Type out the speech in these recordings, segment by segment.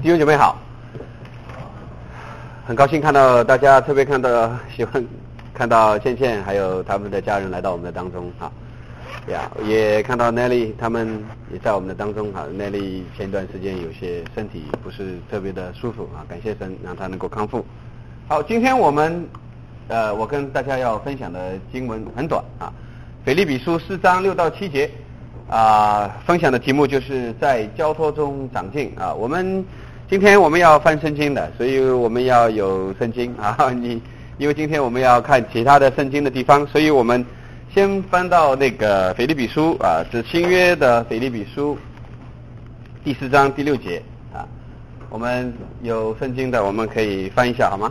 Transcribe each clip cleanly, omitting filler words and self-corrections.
弟兄姐妹好，很高兴看到大家，特别喜欢看到倩倩还有他们的家人来到我们的当中啊，也看到 Nelly 他们也在我们的当中啊。Nelly 前一段时间有些身体不是特别的舒服啊，感谢神让他能够康复。好，今天我跟大家要分享的经文很短啊，腓立比书4章6到7节啊，分享的题目就是在交托中长进啊。今天我们要翻圣经的，所以我们要有圣经啊。因为今天我们要看其他的圣经的地方，所以我们先翻到那个腓立比书啊，是新约的腓立比书第4章第6节啊。我们有圣经的，我们可以翻一下好吗？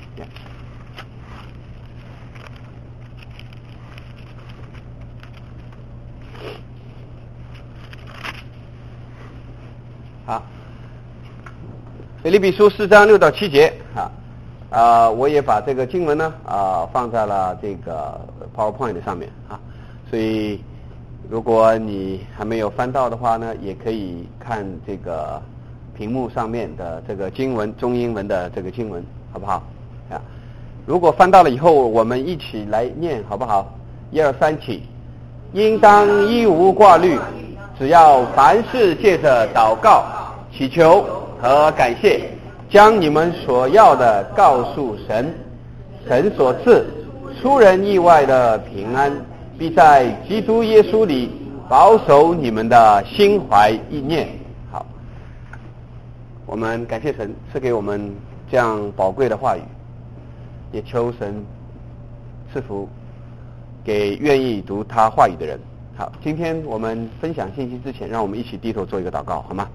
好，腓立比书4章6到7节我也把这个经文呢放在了这个 PowerPoint 上面啊，所以如果你还没有翻到的话呢，也可以看这个屏幕上面的这个经文，中英文的这个经文，好不好啊？如果翻到了以后，我们一起来念好不好？1、2、3起，应当一无挂虑，只要凡事借着祷告、祈求和感谢，将你们所要的告诉神，神所赐出人意外的平安，必在基督耶稣里保守你们的心怀意念。好，我们感谢神赐给我们这样宝贵的话语，也求神赐福给愿意读他话语的人。好，今天我们分享信息之前，让我们一起低头做一个祷告，好吗？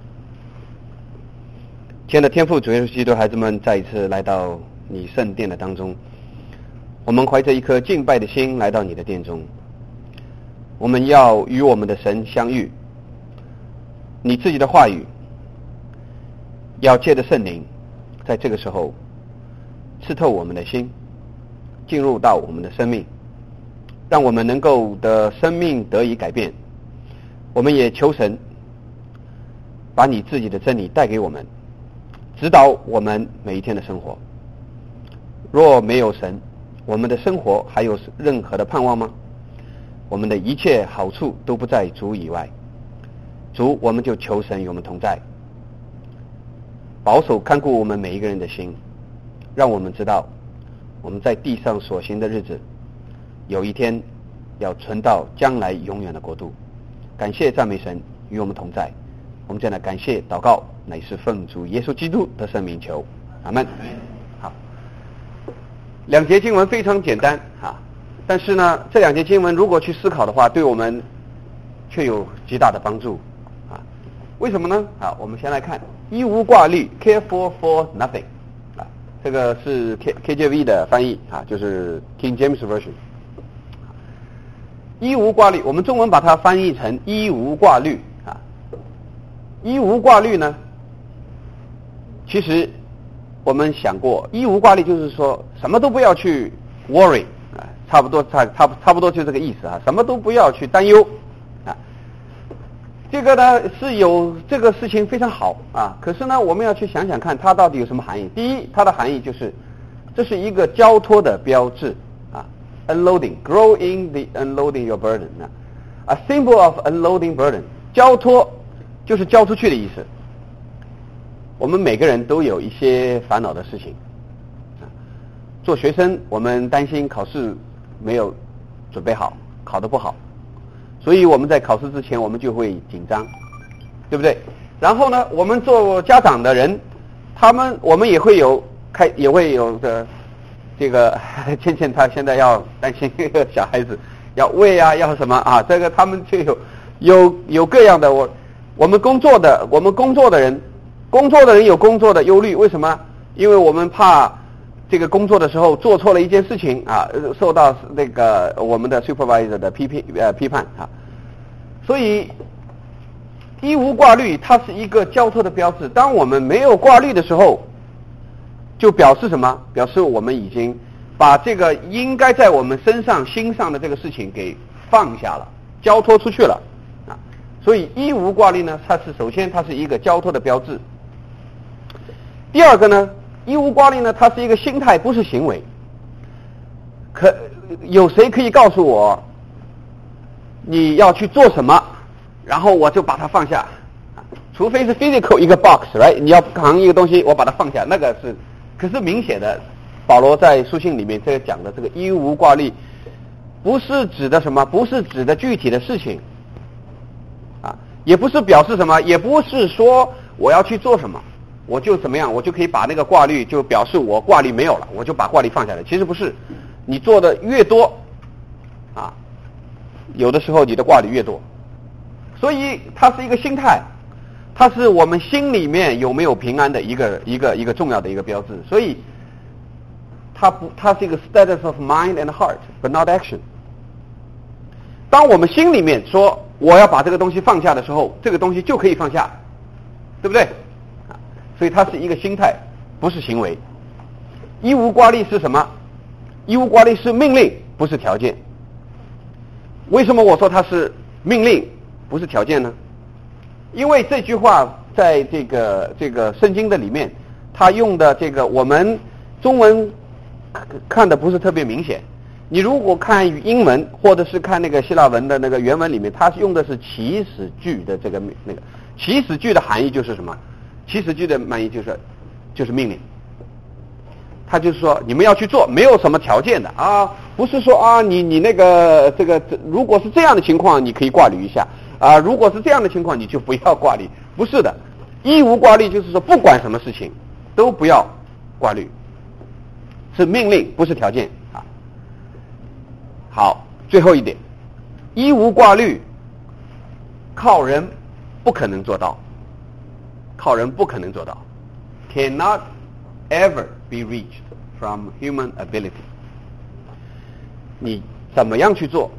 亲爱的天父主耶稣基督，孩子们再一次来到你圣殿的当中，我们怀着一颗敬拜的心来到你的殿中，我们要与我们的神相遇。你自己的话语要借着圣灵在这个时候刺透我们的心，进入到我们的生命，让我们能够的生命得以改变。我们也求神把你自己的真理带给我们，指导我们每一天的生活。若没有神，我们的生活还有任何的盼望吗？我们的一切好处都不在主以外。主，我们就求神与我们同在，保守看顾我们每一个人的心，让我们知道我们在地上所行的日子，有一天要存到将来永远的国度。感谢赞美神与我们同在，我们这样的感谢祷告乃是奉主耶稣基督的圣名求，阿们。好，两节经文非常简单但是呢，这两节经文如果去思考的话，对我们却有极大的帮助为什么呢？我们先来看一无挂虑 ，careful for nothing 这个是 KJV 的翻译就是 King James Version。一无挂虑，我们中文把它翻译成一无挂虑一无挂虑呢，其实我们想过，一无挂虑就是说什么都不要去 worry 差不多就这个意思什么都不要去担忧这个呢是有这个事情非常好可是呢我们要去想想看它到底有什么含义。第一，它的含义就是这是一个交托的标志unloading, grow in the unloading your burden a symbol of unloading burden。 交托就是交出去的意思。我们每个人都有一些烦恼的事情做学生，我们担心考试没有准备好，考得不好，所以我们在考试之前我们就会紧张，对不对？然后呢，我们做家长的人，我们也会有的这个倩倩她现在要担心小孩子要喂要什么这个他们就有各样的我们工作的人有工作的忧虑。为什么？因为我们怕这个工作的时候做错了一件事情受到那个我们的 supervisor 的批判所以一无挂虑它是一个交托的标志。当我们没有挂虑的时候，就表示什么？表示我们已经把这个应该在我们心上的这个事情给放下了，交托出去了所以一无挂虑呢，首先它是一个交托的标志。 第二个呢，义无挂虑呢，它是一个心态，不是行为。有谁可以告诉我你要去做什么，然后我就把它放下？除非是 physical 一个 box，right？ 你要扛一个东西，我把它放下，那个是。可是明显的，保罗在书信里面这个讲的这个义无挂虑，不是指的什么？不是指的具体的事情，也不是表示什么，也不是说我要去做什么，我就怎么样，我就可以把那个挂虑就表示我挂虑没有了，我就把挂虑放下来。其实不是，你做的越多，有的时候你的挂虑越多，所以它是一个心态。它是我们心里面有没有平安的一个重要的一个标志，所以它是一个 status of mind and heart, but not action。当我们心里面说我要把这个东西放下的时候，这个东西就可以放下，对不对？所以它是一个心态，不是行为。义无挂虑是什么？义无挂虑是命令，不是条件。为什么我说它是命令，不是条件呢？因为这句话在这个圣经的里面，他用的这个我们中文看的不是特别明显。你如果看英文或者是看那个希腊文的那个原文里面，它用的是祈使句的这个那个祈使句的含义就是什么？祈使句的含义就是命令。他就是说你们要去做，没有什么条件的啊，不是说啊你那个如果是这样的情况，你可以挂虑一下。如果是这样的情况，你就不要挂虑。不是的，义无挂虑就是说不管什么事情都不要挂虑，是命令，不是条件啊。好，最后一点，义无挂虑靠人不可能做到，靠人不可能做到 ，cannot ever be reached from human ability。你怎么样去做，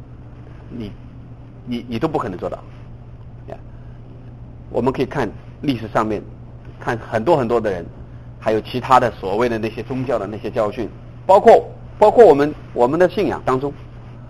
你都不可能做到。我们可以看历史上面，看很多很多的人，还有其他的所谓的那些宗教的那些教训，包括我们的信仰当中，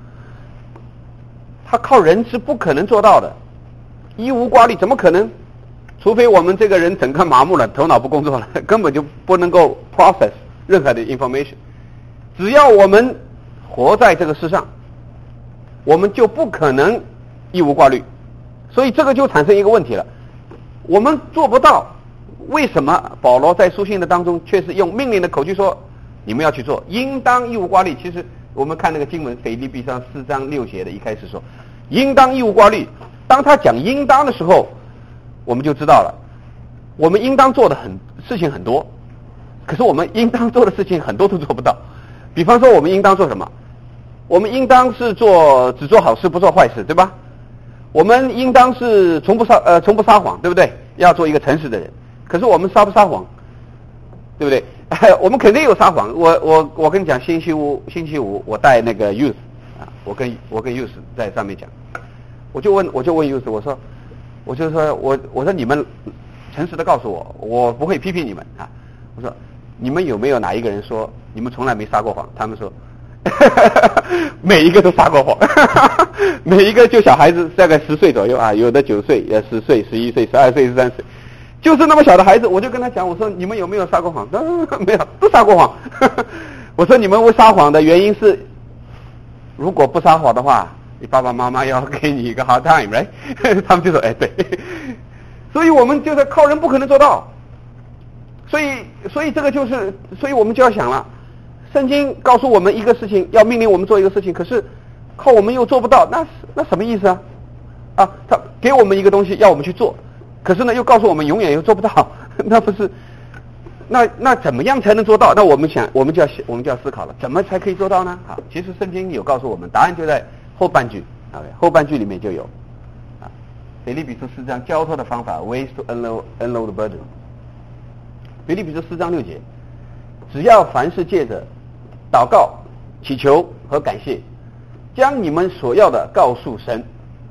他靠人是不可能做到的。义无挂虑怎么可能？除非我们这个人整个麻木了，头脑不工作了，根本就不能够 process 任何的 information。只要我们活在这个世上，我们就不可能义无挂虑。所以这个就产生一个问题了，我们做不到，为什么保罗在书信的当中却是用命令的口气说你们要去做，应当义无挂虑？其实我们看那个经文腓立比上4章6节的一开始说应当义无挂虑，当他讲应当的时候，我们就知道了，我们应当做的事情很多，可是我们应当做的事情很多都做不到。比方说我们应当做什么？我们应当是只做好事不做坏事，对吧？我们应当是从不撒谎，对不对？要做一个诚实的人。可是我们撒不撒谎，对不对？我们肯定有撒谎。我跟你讲，星期五我带那个 youth 我跟 youth 在上面讲，我就问 youth， 我说你们诚实的告诉我，我不会批评你们啊。我说你们有没有哪一个人说你们从来没撒过谎？他们说每一个都撒过谎每一个就小孩子大概10岁左右啊，有的9岁、10岁、11岁、12岁、13岁，就是那么小的孩子。我就跟他讲，我说你们有没有撒过谎？没有，都撒过谎我说你们会撒谎的原因是，如果不撒谎的话，你爸爸妈妈要给你一个 hard time， right 他们就说哎对所以我们就是靠人不可能做到，所以这个就是，所以我们就要想了，圣经告诉我们一个事情，要命令我们做一个事情，可是靠我们又做不到，那什么意思啊？他给我们一个东西要我们去做，可是呢又告诉我们永远又做不到，那不是？那怎么样才能做到？那我们就要思考了，怎么才可以做到呢？好，其实圣经有告诉我们，答案就在后半句，后半句里面就有。腓立比书4章交托的方法 ，ways to unload the burden。腓立比书4章6节，只要凡事借着祷告、祈求和感谢，将你们所要的告诉神。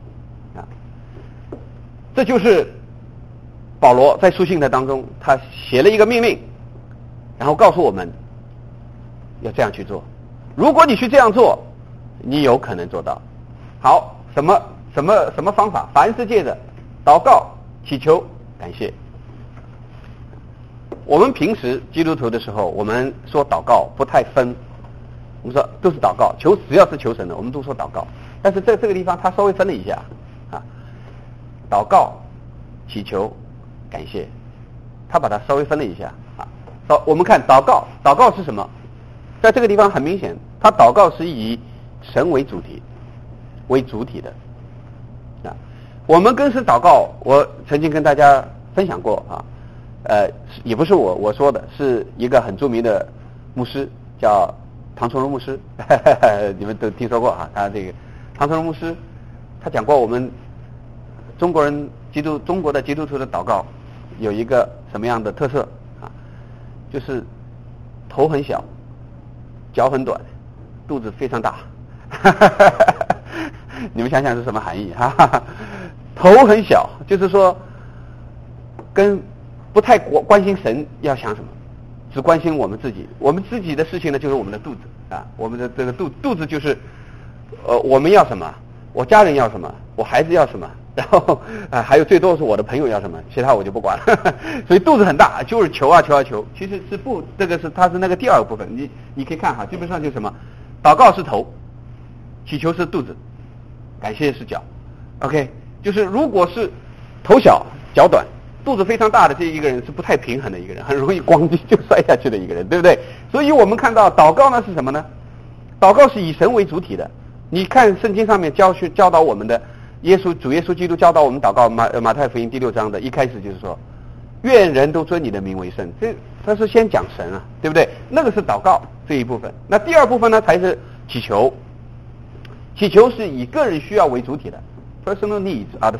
这就是保罗在书信的当中，他写了一个命令，然后告诉我们要这样去做。如果你去这样做，你有可能做到。好，什么方法？凡事借着祷告、祈求、感谢。 我们平时基督徒的时候，我们说祷告不太分，我们说都是祷告，只要是求神的，我们都说祷告。但是在这个地方，他稍微分了一下啊，祷告、祈求、感谢，他把它稍微分了一下啊。我们看祷告是什么？在这个地方很明显，他祷告是以神为主体的啊。我们跟神祷告，我曾经跟大家分享过啊，也不是我说的，是一个很著名的牧师叫唐崇荣牧师，你们都听说过啊。他这个唐崇荣牧师，他讲过我们中国的基督徒的祷告有一个什么样的特色啊？就是头很小，脚很短，肚子非常大。你们想想是什么含义哈？头很小，就是说跟不太关心神要想什么，只关心我们自己。我们自己的事情呢，就是我们的肚子啊，我们的这个肚子就是我们要什么，我家人要什么，我孩子要什么，然后还有最多是我的朋友要什么，其他我就不管了。所以肚子很大，就是求啊求啊求。其实是不，这个是它是那个第二个部分。你可以看哈，基本上就是什么，祷告是头，祈求是肚子，感谢是脚。OK， 就是如果是头小脚短，肚子非常大的这一个人是不太平衡的一个人，很容易咣叽就摔下去的一个人，对不对？所以我们看到祷告呢是什么呢？祷告是以神为主体的。你看圣经上面教导我们的主耶稣基督教导我们祷告，马太福音第6章的一开始就是说，愿人都尊你的名为圣。他是先讲神啊，对不对？那个是祷告这一部分。那第二部分呢才是祈求。祈求是以个人需要为主体的 ，personal needs are the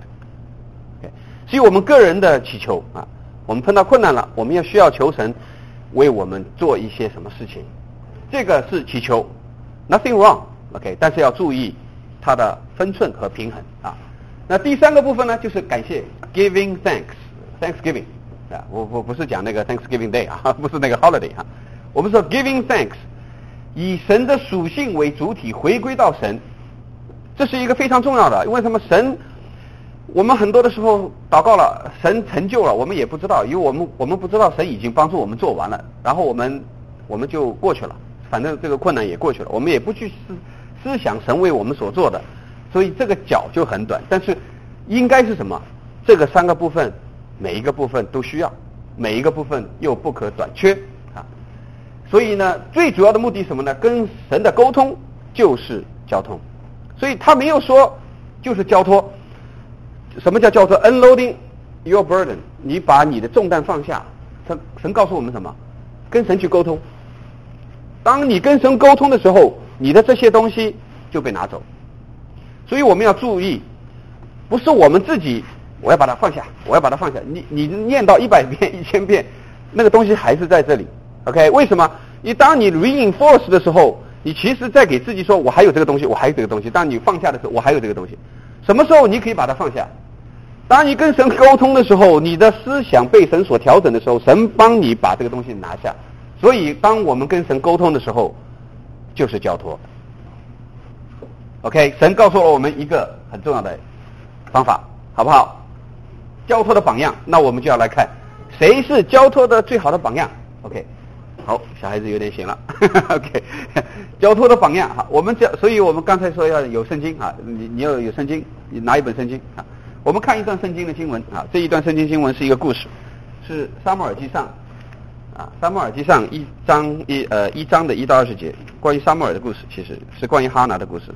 subject。是以我们个人的祈求啊，我们碰到困难了，我们需要求神为我们做一些什么事情，这个是祈求 ，nothing wrong，OK， 但是要注意它的分寸和平衡啊。那第三个部分呢，就是感谢 ，giving thanks，Thanksgiving 啊，我不是讲那个 Thanksgiving Day 啊，不是那个 holiday 啊，我们说 giving thanks， 以神的属性为主体，回归到神，这是一个非常重要的。为什么神？我们很多的时候祷告了，神成就了，我们也不知道，因为我们不知道神已经帮助我们做完了，然后我们就过去了，反正这个困难也过去了，我们也不去思想神为我们所做的，所以这个脚就很短。但是应该是什么？这个3个部分，每一个部分都需要，每一个部分又不可短缺啊。所以呢，最主要的目的是什么呢？跟神的沟通就是交通，所以他没有说就是交托。什么叫做 unloading your burden？ 你把你的重担放下。神告诉我们什么？跟神去沟通。当你跟神沟通的时候，你的这些东西就被拿走。所以我们要注意，不是我们自己我要把它放下，我要把它放下。你念到100遍、1000遍，那个东西还是在这里。OK， 为什么？当你 reinforce 的时候，你其实在给自己说，我还有这个东西，我还有这个东西。当你放下的时候，我还有这个东西。什么时候你可以把它放下？当你跟神沟通的时候，你的思想被神所调整的时候，神帮你把这个东西拿下。所以当我们跟神沟通的时候，就是交托。OK， 神告诉了我们一个很重要的方法，好不好？交托的榜样，那我们就要来看谁是交托的最好的榜样。OK， 好，小孩子有点醒了。OK， 交托的榜样哈，所以我们刚才说要有圣经啊，你要有圣经，你拿一本圣经啊。我们看一段圣经的经文啊，这一段圣经经文是一个故事，是撒母耳记上啊，撒母耳记上1章的1到20节，关于撒母耳的故事，其实是关于哈拿的故事。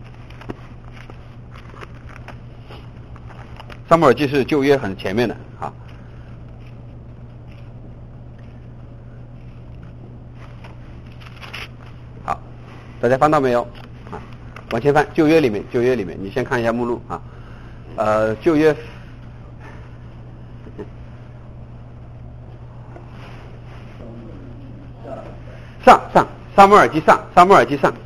撒母耳记是旧约很前面的啊。好，大家翻到没有啊？往前翻，旧约里面，你先看一下目录啊。旧约撒母耳记上，哎，撒母耳记上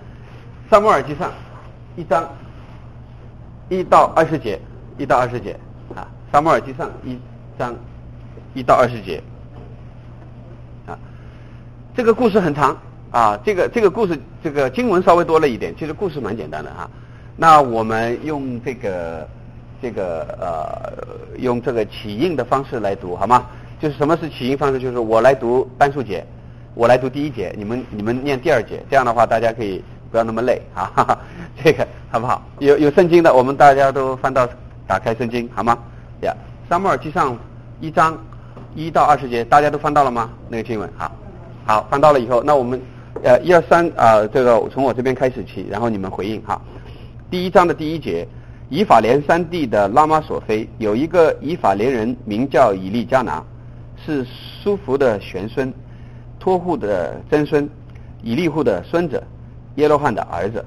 1章1到20节啊，撒母耳记上1章1到20节啊，这个故事很长啊，这个故事这个经文稍微多了一点，其实故事蛮简单的啊。那我们用用这个起印的方式来读好吗？ 就是什么是起因方式？就是我来读单数节，我来读第一节，你们念第二节，这样的话大家可以不要那么累啊，哈哈，这个好不好？有圣经的，我们大家都打开圣经好吗？呀，撒母耳记上1章1到20节，大家都翻到了吗？那个经文，好，翻到了以后，那我们1、2、3这个从我这边开始起，然后你们回应哈。第1章的第1节，以法莲山地的拉玛索菲有一个以法莲人名叫以利加拿，是舒服的玄孙，托户的曾孙，以利户的孙子，耶罗汉的儿子。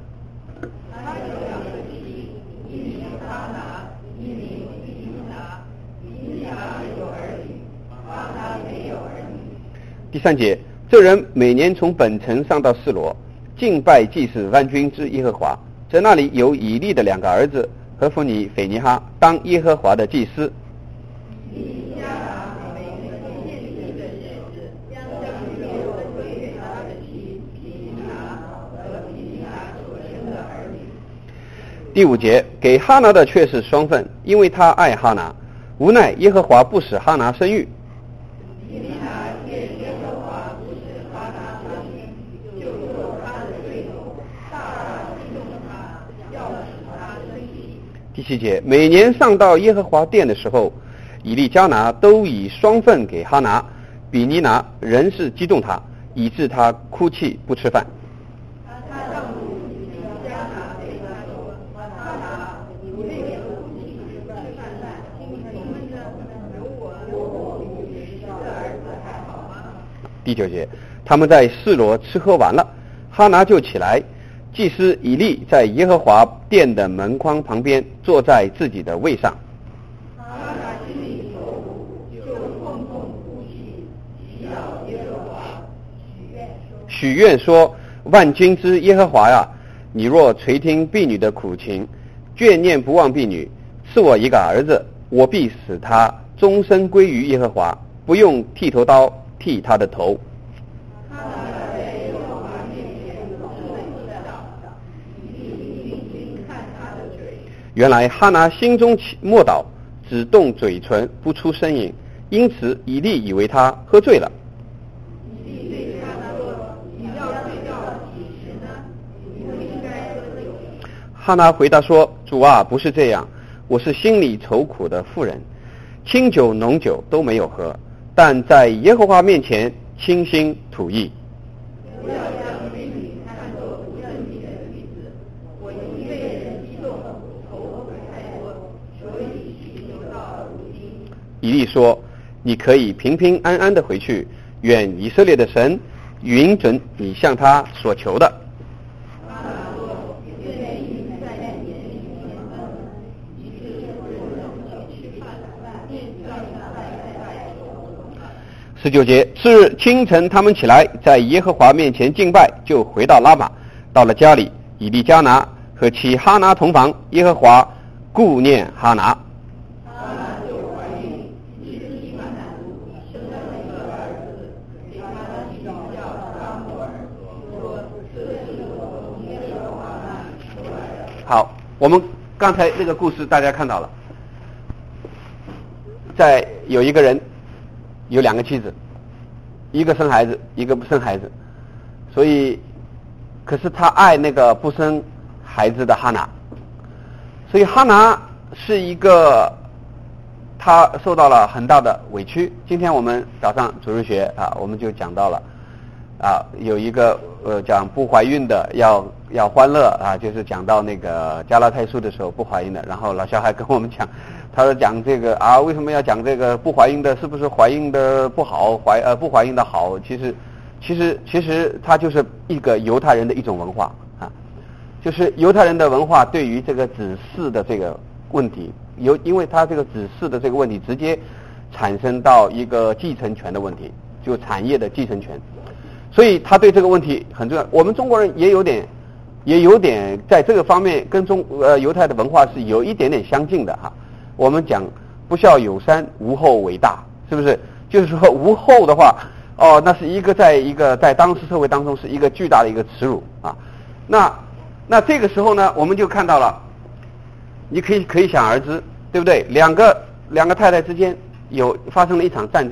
第3节，这人每年从本城上到示罗，敬拜祭司万军之耶和华，在那里有以利的2个儿子何弗尼、斐尼哈当耶和华的祭司。第5节，给哈拿的却是双份，因为他爱哈拿，无奈耶和华不使哈拿生育。第7节，每年上到耶和华殿的时候，以利加拿都以双份给哈拿，比尼拿仍是激动他，以致他哭泣不吃饭。第9节，他们在示罗吃喝完了，哈拿就起来，祭司以利在耶和华殿的门框旁边坐在自己的位上。许愿说：万军之耶和华呀，你若垂听婢女的苦情，眷念不忘婢女，赐我一个儿子，我必使他终身归于耶和华，不用剃头刀剃他的头。原来哈拿心中默祷，只动嘴唇，不出声音，因此以利以为他喝醉了。哈拿回答说：主啊，不是这样，我是心里愁苦的妇人，清酒浓酒都没有喝，但在耶和华面前倾心吐意。以利说：你可以平平安安的回去，愿以色列的神允准你向他所求的。19节，次日清晨，他们起来，在耶和华面前敬拜，就回到拉玛。到了家里，以利加拿和其哈拿同房，耶和华顾念哈拿。好，我们刚才那个故事大家看到了，在有一个人有2个妻子，一个生孩子，一个不生孩子，所以可是他爱那个不生孩子的哈拿，所以哈拿是一个他受到了很大的委屈。今天我们早上主日学我们就讲到了有一个讲不怀孕的要欢乐就是讲到那个加拉太书的时候不怀孕的，然后老小孩跟我们讲，他说讲这个为什么要讲这个不怀孕的？是不是怀孕的不好，不怀孕的好？其实它就是一个犹太人的一种文化就是犹太人的文化对于这个子嗣的这个问题，因为他这个子嗣的这个问题直接产生到一个继承权的问题，就产业的继承权。所以他对这个问题很重要。我们中国人也有点在这个方面跟犹太的文化是有一点点相近的我们讲不孝有三，无后为大，是不是？就是说无后的话，那是一个在当时社会当中是一个巨大的一个耻辱那这个时候呢，我们就看到了，你可以想而知，对不对？两个太太之间发生了一场战争，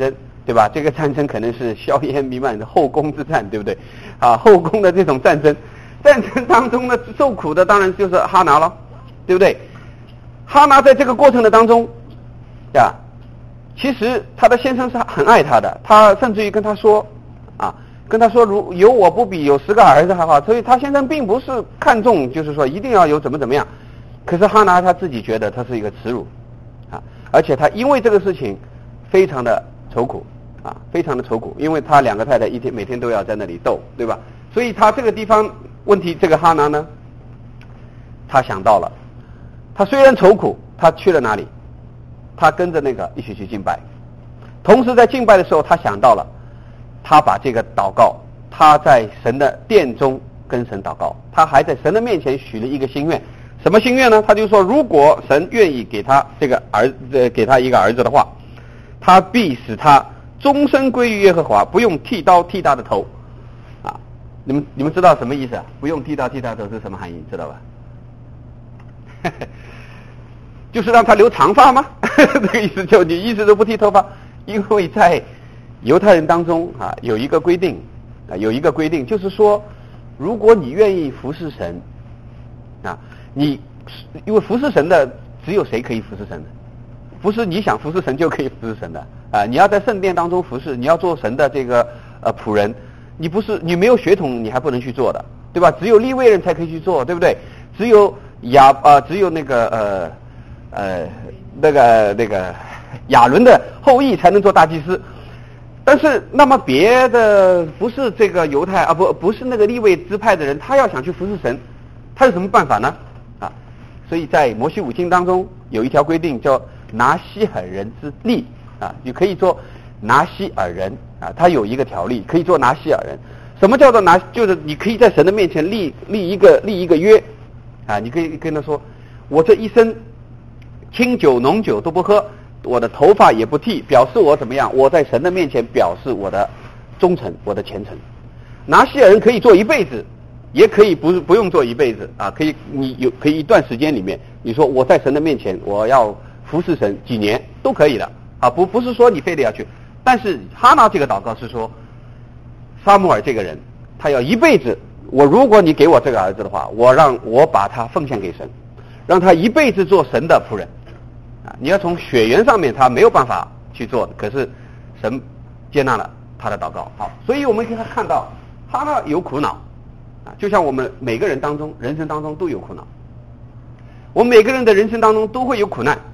对吧？这个战争可能是硝烟弥漫的后宫之战，对不对？啊，后宫的这种战争当中呢，受苦的当然就是哈拿了，对不对？哈拿在这个过程的当中，呀，其实他的先生是很爱他的，他甚至于跟他说，如有我不比有10个儿子还好，所以他先生并不是看重，就是说一定要有怎么样。可是哈拿他自己觉得他是一个耻辱，而且他因为这个事情非常的愁苦，非常的愁苦，因为他2个太太每天都要在那里斗，对吧？所以他这个地方问题，这个哈拿呢，他想到了，他虽然愁苦，他去了哪里？他跟着那个一起去敬拜，同时在敬拜的时候，他想到了，他把这个祷告，他在神的殿中跟神祷告，他还在神的面前许了一个心愿。什么心愿呢？他就说，如果神愿意给他这个给他一个儿子的话，他必使他终身归于耶和华，不用剃刀剃他的头。你们知道什么意思啊？不用剃刀剃他的头是什么含义？知道吧？就是让他留长发吗？这个意思，就你一直都不剃头发，因为在犹太人当中有一个规定，就是说，如果你愿意服侍神因为服侍神的只有谁可以服侍神的？不是你想服侍神就可以服侍神的你要在圣殿当中服侍，你要做神的这个仆人，你没有血统，你还不能去做的，对吧？只有利未人才可以去做，对不对？只有那个亚伦的后裔才能做大祭司。但是那么别的不是这个犹太不是那个利未支派的人，他要想去服侍神，他有什么办法呢？所以在摩西五经当中有一条规定叫拿西尔人之例你可以做拿西尔人他有一个条例可以做拿西尔人。什么叫做就是你可以在神的面前立一个约你可以跟他说，我这一生清酒浓酒都不喝，我的头发也不剃，表示我怎么样？我在神的面前表示我的忠诚，我的虔诚。拿西尔人可以做一辈子，也可以不用做一辈子可以可以一段时间里面，你说我在神的面前我要服侍神几年都可以的不是说你非得要去。但是哈拿这个祷告是说，撒母耳这个人他要一辈子，如果你给我这个儿子的话，我把他奉献给神，让他一辈子做神的仆人你要从血缘上面他没有办法去做的，可是神接纳了他的祷告。好，所以我们可以看到哈拿有苦恼就像我们每个人人生当中都有苦恼，我们每个人的人生当中都会有苦难，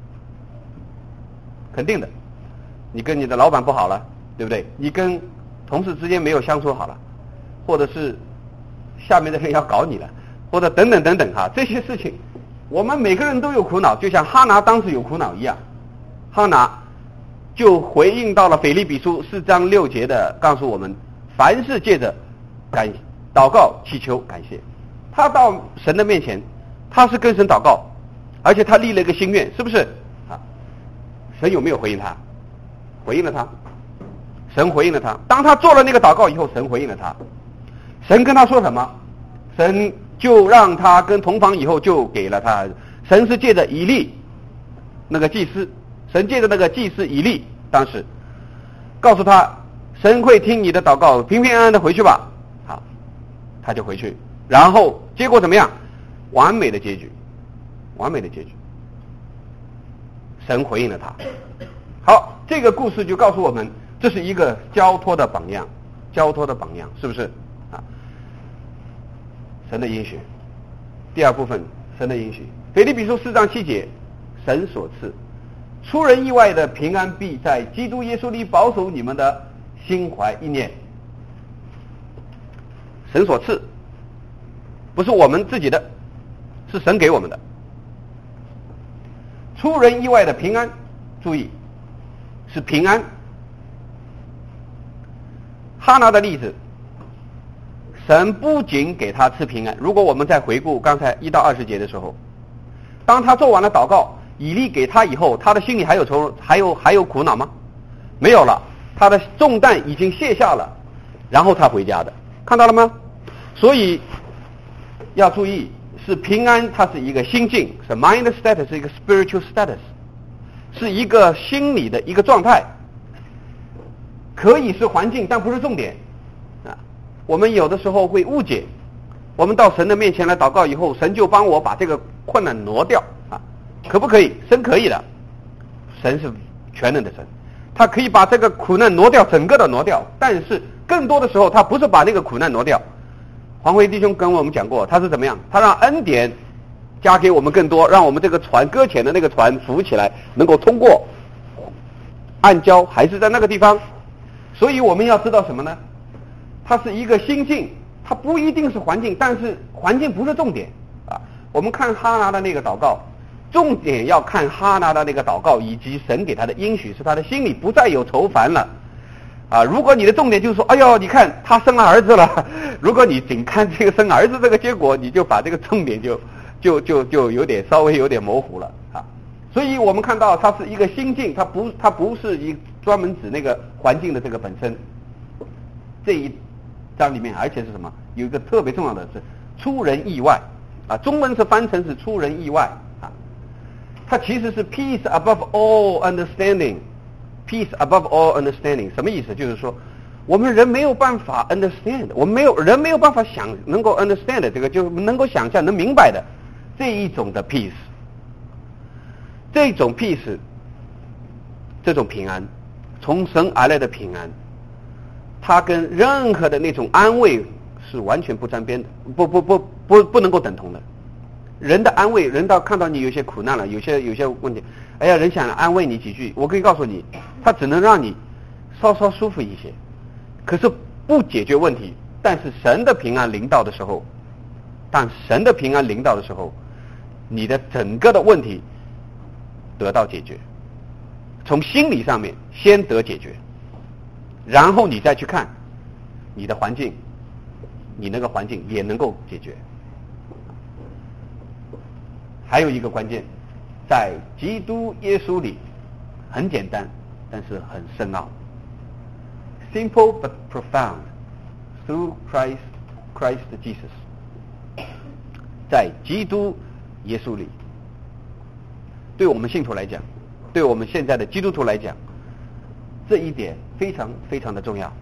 肯定的。你跟你的老板不好了，对不对？你跟同事之间没有相处好了，或者是下面的人要搞你了，或者等等这些事情我们每个人都有苦恼，就像哈拿当时有苦恼一样。哈拿就回应到了腓立比书4章6节的告诉我们，凡事借着祷告祈求感谢。他到神的面前，他是跟神祷告，而且他立了一个心愿，是不是神有没有回应他？回应了他，神回应了他。当他做了那个祷告以后，神回应了他。神跟他说什么？神就让他跟同房以后就给了他。神是借着以利那个祭司，神借着那个祭司以利，当时告诉他，神会听你的祷告，平平安安的回去吧。好，他就回去，然后结果怎么样？完美的结局，神回应了他。好，这个故事就告诉我们，这是一个交托的榜样，是不是神的应许。第二部分，神的应许。腓立比书4章7节，神所赐出人意外的平安，必在基督耶稣里保守你们的心怀意念。神所赐，不是我们自己的，是神给我们的。出人意外的平安，注意是平安。哈拿的例子，神不仅给他赐平安。如果我们再回顾刚才1到20节的时候，当他做完了祷告，以利给他以后，他的心里还有苦恼吗？没有了，他的重担已经卸下了，然后他回家的，看到了吗？所以要注意，是平安，它是一个心境，是 mind status， 是一个 spiritual status， 是一个心理的一个状态。 可以是环境，但不是重点啊。我们有的时候会误解，我们到神的面前来祷告以后，神就帮我把这个困难挪掉啊，可不可以？神可以的，神是全能的神，他可以把这个苦难挪掉，整个的挪掉。但是更多的时候，他不是把那个苦难挪掉。黄辉弟兄跟我们讲过，他是怎么样？他让恩典加给我们更多，让我们这个船搁浅的那个船浮起来，能够通过暗礁，还是在那个地方。所以我们要知道什么呢？它是一个心境，它不一定是环境，但是环境不是重点啊。我们看哈拿的那个祷告，重点要看哈拿的那个祷告，以及神给他的应许，是他的心里不再有愁烦了啊。如果你的重点就是说，哎呦，你看他生了儿子了，如果你仅看这个生儿子这个结果，你就把这个重点就有点稍微有点模糊了啊。所以我们看到它是一个心境，它不是一专门指那个环境的这个本身。这一章里面，而且是什么？有一个特别重要的是出人意外啊，中文是翻成是出人意外啊。它其实是 peace above all understanding。peace above all understanding 什么意思？就是说我们人没有办法 understand， 人没有办法能够 understand 这个，就能够想象能明白的这一种的 peace。这种 peace， 这种平安，从神而来的平安，它跟任何的那种安慰是完全不沾边的，不能够等同的。人的安慰，人到看到你有些苦难了，有些问题，哎呀，人想安慰你几句，我可以告诉你，他只能让你稍稍舒服一些，可是不解决问题。但是神的平安临到的时候，你的整个的问题得到解决，从心理上面先得解决，然后你再去看你的环境，你那个环境也能够解决。还有一个关键，在基督耶稣里，很简单，但是很深奥。Simple but profound through Christ Jesus。在基督耶稣里，对我们信徒来讲，对我们现在的基督徒来讲，这一点非常非常的重要。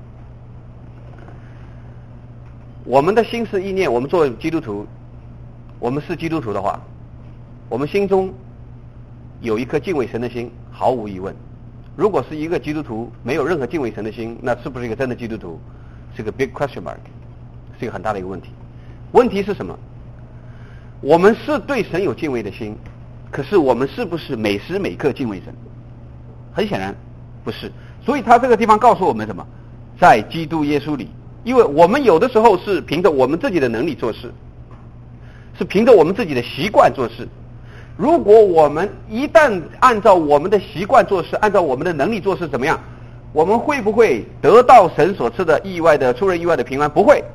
我们的心思意念，我们作为基督徒，我们是基督徒的话，我们心中有一颗敬畏神的心，毫无疑问。如果是一个基督徒没有任何敬畏神的心，那是不是一个真的基督徒？是个 big question mark， 是一个很大的一个问题。问题是什么？我们是对神有敬畏的心，可是我们是不是每时每刻敬畏神？很显然不是。所以他这个地方告诉我们什么？在基督耶稣里，因为我们有的时候是凭着我们自己的能力做事，是凭着我们自己的习惯做事。如果我们一旦按照我们的习惯做事，按照我们的能力做事，怎么样？我们会不会得到神所赐的出人意外的平安？不会。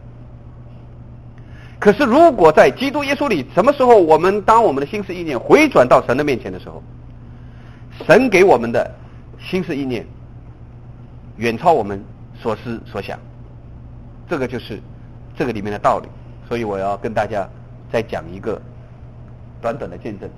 可是如果在基督耶稣里，什么时候当我们的心思意念回转到神的面前的时候，神给我们的心思意念远超我们所思所想，这个就是这个里面的道理。所以我要跟大家再讲一个短短的见证。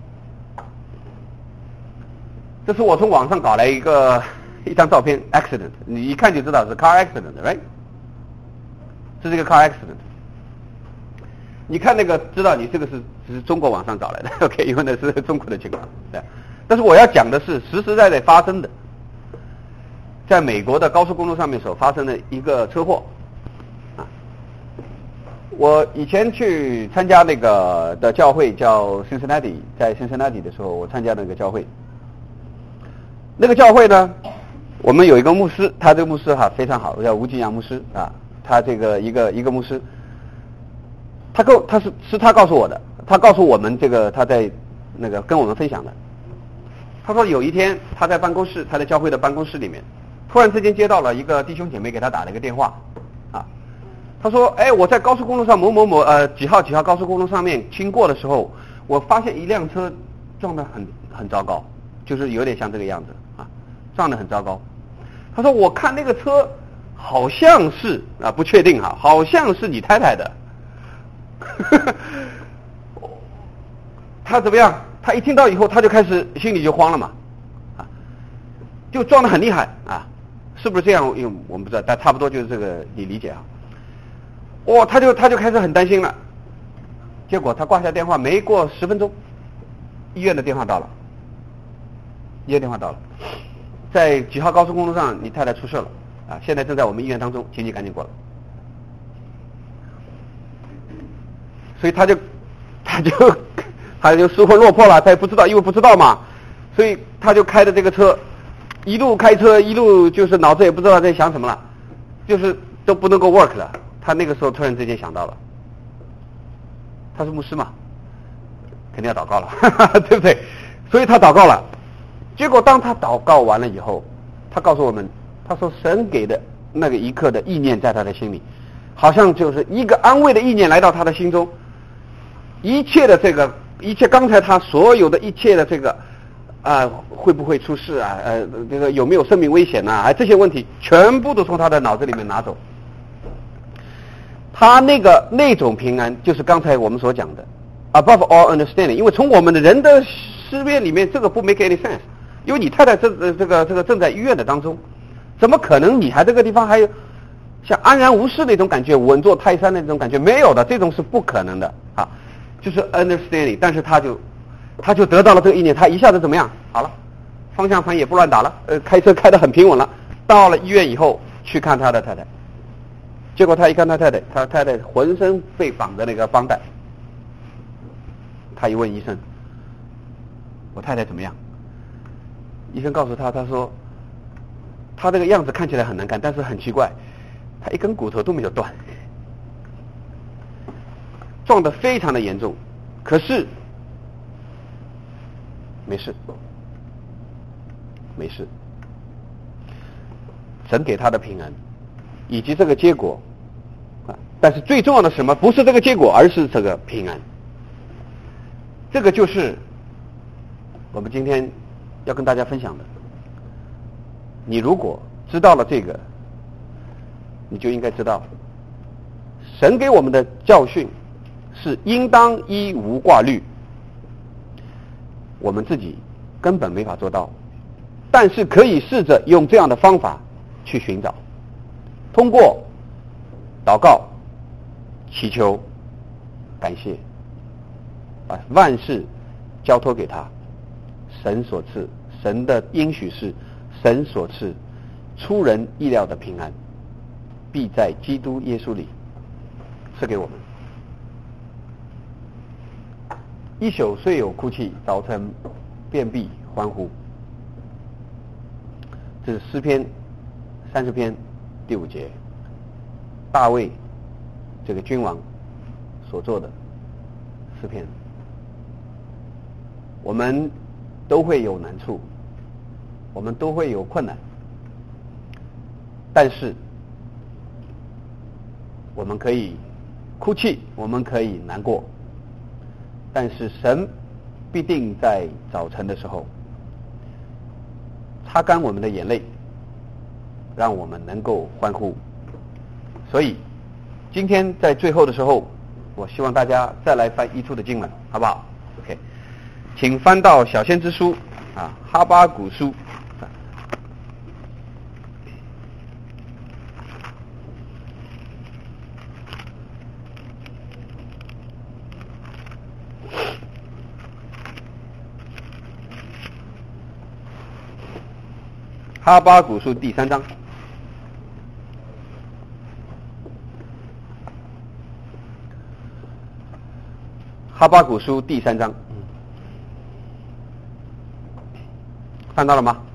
这是我从网上搞来一张照片 accident， 你一看就知道是 car accident， right？ 这是一个 car accident。你看那个知道你这个是中国网上找来的 ，OK， 因为那是中国的情况，对。但是我要讲的是实实在在发生的，在美国的高速公路上面所发生的一个车祸啊。我以前去参加那个的教会叫 Cincinnati， 在 Cincinnati 的时候，我参加那个教会。那个教会呢，我们有一个牧师，他这个牧师非常好，叫吴金阳牧师啊，他这个一个牧师。他告诉我的，他告诉我们这个他在那个跟我们分享的。他说有一天他在他在教会的办公室里面，突然之间接到了一个弟兄姐妹给他打了一个电话啊。他说：“哎，我在高速公路上某几号高速公路上面经过的时候，我发现一辆车撞得很糟糕，就是有点像这个样子啊，撞得很糟糕。”他说：“我看那个车好像是不确定好像是你太太的。”他怎么样？他一听到以后，他就开始心里就慌了嘛，就撞得很厉害啊， 是不是这样？因为我们不知道，但差不多就是这个，你理解啊。哦，他就开始很担心了。结果他挂下电话，没过10分钟，医院的电话到了。医院电话到了，在几号高速公路上，你太太出事了啊！现在正在我们医院当中，请你赶紧过来。所以他就失魂落魄了，他也不知道，因为不知道嘛，所以他就开着这个车，一路开车，一路就是脑子也不知道在想什么了，就是都不能够 work 了。他那个时候突然之间想到了，他是牧师嘛，肯定要祷告了，对不对？所以他祷告了。结果当他祷告完了以后，他告诉我们，他说神给的那个一刻的意念在他的心里，好像就是一个安慰的意念来到他的心中，一切刚才他所有的一切的这个会不会出事啊，这个有没有生命危险啊，这些问题全部都从他的脑子里面拿走。他那种平安就是刚才我们所讲的 above all understanding， 因为从我们的人的思维里面，这个不 make any sense。因为你太太这个正在医院的当中，怎么可能你还这个地方还有像安然无事那种感觉，稳坐泰山的那种感觉？没有的，这种是不可能的啊，就是 understanding。但是他就得到了这个意念，他一下子怎么样？好了，方向盘也不乱打了，开车开得很平稳了。到了医院以后去看他的太太，结果他一看他太太浑身被绑着那个绑带，他一问医生，我太太怎么样？医生告诉他，他说他这个样子看起来很难看，但是很奇怪，他一根骨头都没有断，撞得非常的严重，可是没事，神给他的平安以及这个结果但是最重要的是什么？不是这个结果，而是这个平安。这个就是我们今天要跟大家分享的。你如果知道了这个，你就应该知道，神给我们的教训是应当一无挂虑，我们自己根本没法做到，但是可以试着用这样的方法去寻找，通过祷告、祈求、感谢，把万事交托给他。神所赐，神的应许是神所赐出人意料的平安，必在基督耶稣里赐给我们。一宿虽有哭泣，早晨便必欢呼。这是诗篇30篇第5节，大卫这个君王所做的诗篇。我们都会有难处，我们都会有困难，但是我们可以哭泣，我们可以难过，但是神必定在早晨的时候擦干我们的眼泪，让我们能够欢呼。所以今天在最后的时候，我希望大家再来翻1处的经文，好不好 ？OK， 请翻到小先知书哈巴谷书哈巴谷书第3章。哈巴谷书第3章，看到了吗？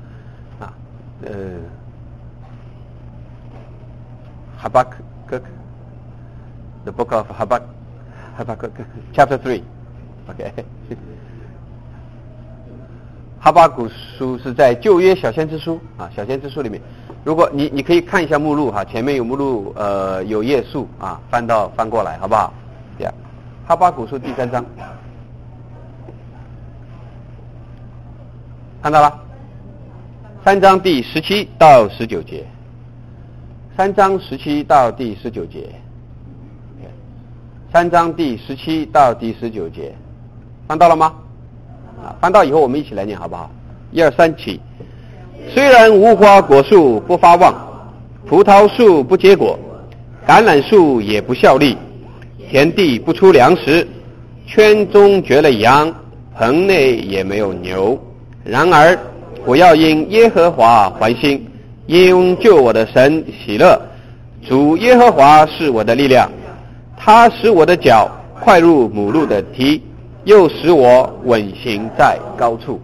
哈巴谷 The book of Habakkuk Chapter 3 哈巴谷书是在旧约小先知书小先知书里面。如果你可以看一下目录前面有目录，有页数翻过来，好不好？哈巴谷书第3章，看到了？3章第17到19节，3章17到第19节，3章第17到第19节，翻到了吗？翻到以后我们一起来念好不好？1、2、3起。 虽然无花果树不发旺，葡萄树不结果，橄榄树也不效力，田地不出粮食，圈中绝了羊，棚内也没有牛。然而我要因耶和华欢心，因救我的神喜乐。主耶和华是我的力量，他使我的脚快入母鹿的蹄，又使我稳行在高处。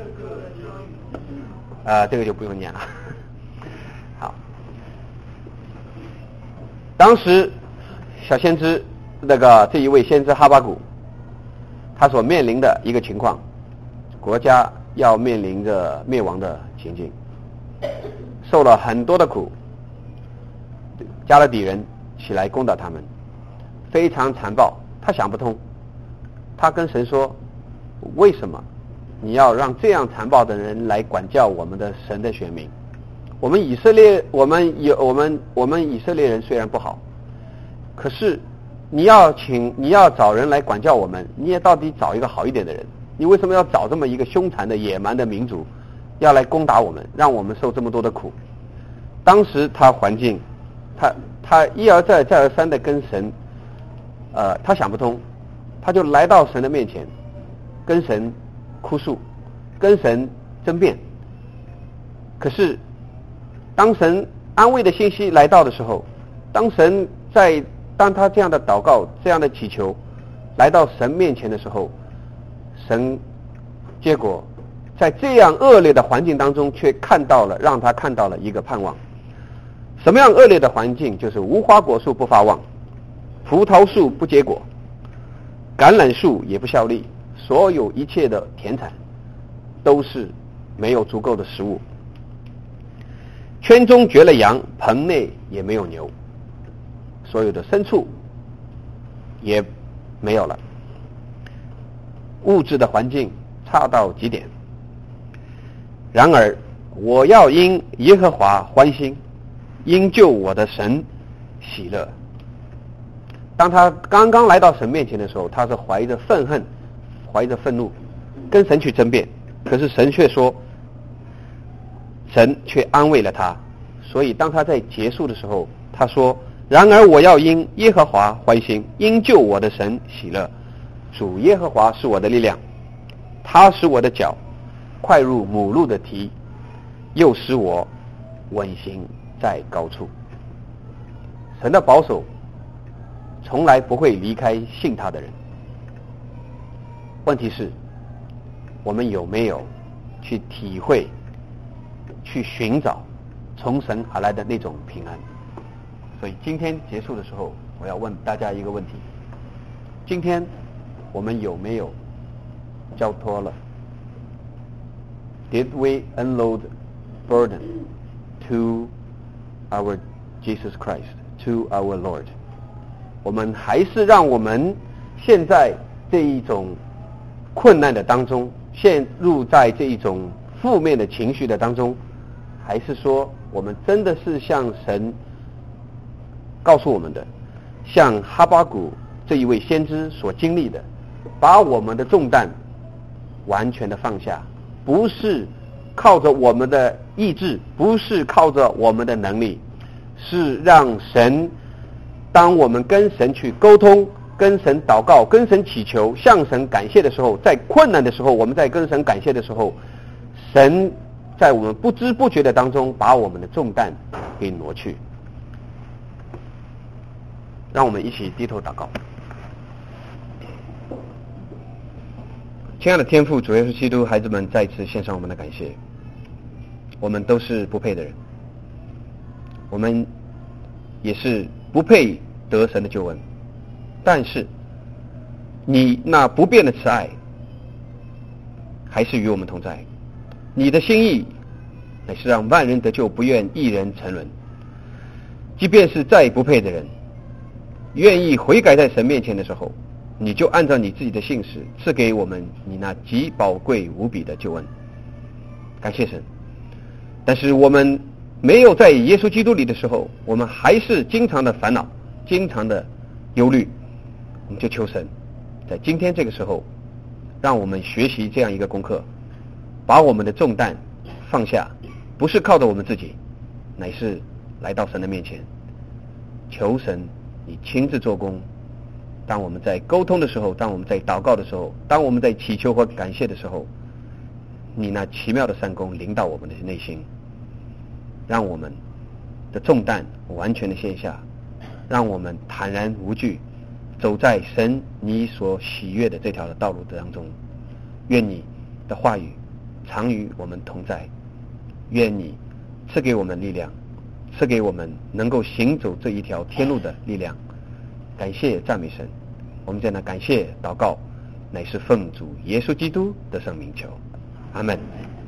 这个就不用念了。好，当时小先知这一位先知哈巴谷，他所面临的一个情况，国家要面临着灭亡的情境，受了很多的苦，加勒底人起来攻打他们，非常残暴。他想不通，他跟神说，为什么你要让这样残暴的人来管教我们的神的选民？我们以色列人虽然不好，可是你要找人来管教我们，你也到底找一个好一点的人。你为什么要找这么一个凶残的野蛮的民族要来攻打我们，让我们受这么多的苦？当时他一而再再而三的跟神他想不通，他就来到神的面前，跟神哭诉，跟神争辩。可是当神安慰的信息来到的时候，当他这样的祷告，这样的祈求来到神面前的时候，神结果在这样恶劣的环境当中却让他看到了一个盼望。什么样恶劣的环境？就是无花果树不发旺，葡萄树不结果，橄榄树也不效力，所有一切的田产都是没有足够的食物，圈中绝了羊，棚内也没有牛，所有的牲畜也没有了，物质的环境差到极点。然而我要因耶和华欢心，因救我的神喜乐。当他刚刚来到神面前的时候，他是怀着愤恨，怀着愤怒跟神去争辩，可是神却安慰了他。所以当他在结束的时候，他说，然而我要因耶和华欢心，因救我的神喜乐。主耶和华是我的力量，他使我的脚快入母鹿的蹄，又使我稳行在高处。神的保守从来不会离开信他的人。问题是我们有没有去体会，去寻找从神而来的那种平安？所以今天结束的时候，我要问大家一个问题：今天我们有没有交托了？ Did we unload burden to our Jesus Christ, to our Lord? 我们还是让我们现在这一种困难的当中，陷入在这一种负面的情绪的当中，还是说我们真的是像神告诉我们的，像哈巴谷这一位先知所经历的，把我们的重担完全的放下，不是靠着我们的意志，不是靠着我们的能力，是让神，当我们跟神去沟通，跟神祷告，跟神祈求，向神感谢的时候，在困难的时候，我们在跟神感谢的时候，神在我们不知不觉的当中把我们的重担给挪去。让我们一起低头祷告。亲爱的天父，主耶稣基督，孩子们再次献上我们的感谢。我们都是不配的人，我们也是不配得神的救恩，但是你那不变的慈爱还是与我们同在。你的心意乃是让万人得救，不愿一人沉沦。即便是再不配的人，愿意悔改在神面前的时候，你就按照你自己的信实赐给我们你那极宝贵无比的救恩。感谢神。但是我们没有在耶稣基督里的时候，我们还是经常的烦恼，经常的忧虑。我们就求神在今天这个时候，让我们学习这样一个功课，把我们的重担放下， 不是靠着我们自己，乃是来到神的面前，求神你亲自做工。当我们在沟通的时候，当我们在祷告的时候，当我们在祈求和感谢的时候，你那奇妙的善工临到我们的内心，让我们的重担完全的卸下，让我们坦然无惧，走在神你所喜悦的这条的道路当中。愿你的话语常与我们同在，愿你赐给我们力量，赐给我们能够行走这一条天路的力量。感谢赞美神，我们在那感谢祷告，乃是奉主耶稣基督的圣名求，阿们。